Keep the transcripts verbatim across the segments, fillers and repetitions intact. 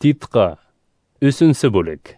Титка. Өсөнсө бүлек.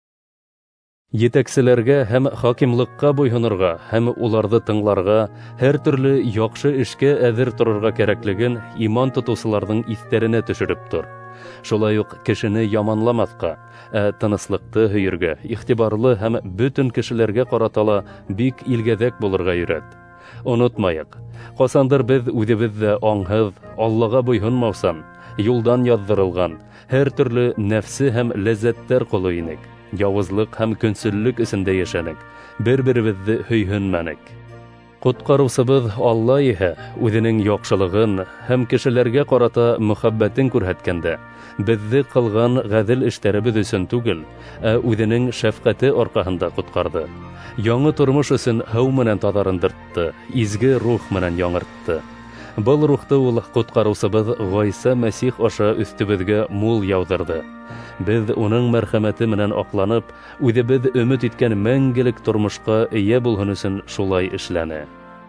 Етәкселәргә һәм хакимлыкка буйһонырга һәм уларҙы тыңларға, һәр төрлө яҡшы эшкә әҙер торорға кәрәклеген иман тотоусыларҙың иҫтәренә төшөрөп тор. Шулай уҡ кешене яманламаҫҡа, ә тыныслыҡты һөйөргә, иғтибарлы һәм бөтөн кешеләргә ҡаратала бик илгәҙәк булырға өйрәт. Онотмайыҡ, ҡасандыр беҙ үҙебеҙҙә аңһыҙ, Аллаға буйһонмаусан, юлдан яҙҙырылған, һәр төрлө нәфсе һәм ләззәттәр ҡоло инек. Яуызлыҡ һәм көнсөллөк эсендә йәшәнек, бер-беребеҙҙе һөйһөнмәнек. Ҡотҡарыусыбыҙ Алла иһә үҙенең яҡшылығын һәм кешеләргә ҡарата мөхәббәтен күрһәткәндә, беҙҙе ҡылған ғәҙел эштәребеҙ өсөн түгел, ә үҙенең шәфҡәте арҡаһында ҡотҡарҙы. Яңы тормош өсөн һыу менән таҙарындыртты, изге рух менән яңыртты. Был рухты ул ҡотҡарыусыбыҙ Ғайса Мәсих аша өҫтөбөҙгә мул яуҙырҙы. Беҙ уның мәрхәмәте менән аҡланып, үҙебеҙ өмөт иткән мәңгелек тормошҡа эйә булһын өсөн шулай эшләне.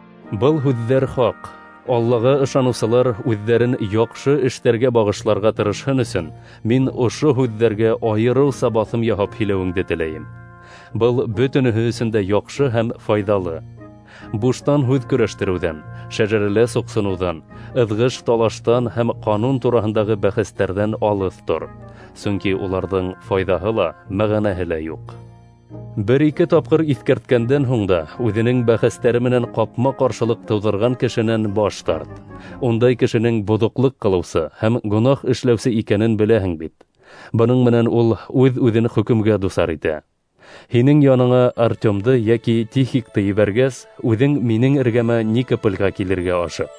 Был һүҙҙәр хаҡ. Аллаға ышаныусылар үҙҙәрен яҡшы эштәргә бағышларға тырышһын өсөн, мин ошо һүҙҙәргә айырыуса баҫым яһап һөйләүеңде теләйем. Был бөтөнөһө өсөн дә яҡшы һәм файҙалы. Буштан һүҙ көрәштереүҙән, шәжәрәлә соҡсоноуҙан, ыҙғыш талаштан һәм ҡанун тураһындағы бәхәстәрҙән алыҫ тор. Сөнки уларҙың файҙаһы ла, мәғәнәһе лә юҡ. Бер-ике тапҡыр иҫкәрткәндән һуң да үҙенең бәхәстәре менән ҡапма ҡаршылыҡ тыуҙырған кешенән баш тарт. Ундай кешенең боҙоҡлыҡ ҡылыусы һәм гонаһ эшләүсе икәнен беләһең бит. Бының менән ул үҙ-үҙен хөкөмгә дусар итә. Һинең яныңа Артемды йәки Тихикты ебәргәс, үҙең минең эргәмә Никопольға килергә ашыҡ.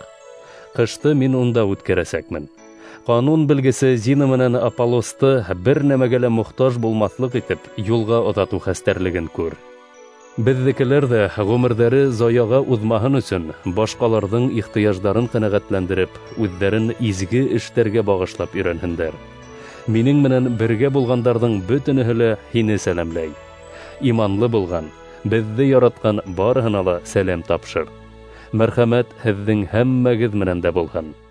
Ҡышты мин унда үткәрәсәкмен. Ҡанун белгесе Зина менән Аполлосты бер нәмәгә лә мохтаж булмаҫлыҡ итеп, юлға оҙатыу хәстәрлеген күр. Беҙҙекеләр ҙә ғүмерҙәре заяға уҙмаһын өсөн, башҡаларҙың ихтыяждарын ҡәнәғәтләндереп, үҙҙәрен изге эштәргә бағышлап өйрәнһендәр. Минең менән бергә булғандарҙың бөтөнөһө лә һине сәләмләй. Иманлы булған, беҙҙе яратҡан барыһына ла сәләм тапшыр. Мәрхәмәт һеҙҙең һәммәгеҙ менән дә булһын.